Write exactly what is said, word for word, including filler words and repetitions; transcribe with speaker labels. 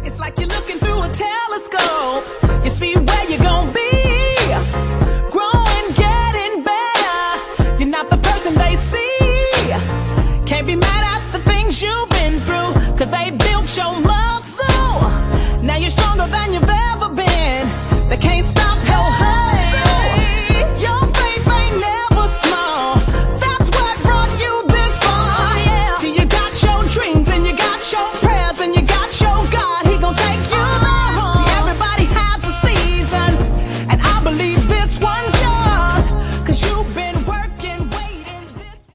Speaker 1: It's like you're looking through a telescope. You see where you're gonna be. Growing, getting better. You're not the person they see. Can't be mad at the things you've been through, 'cause they built your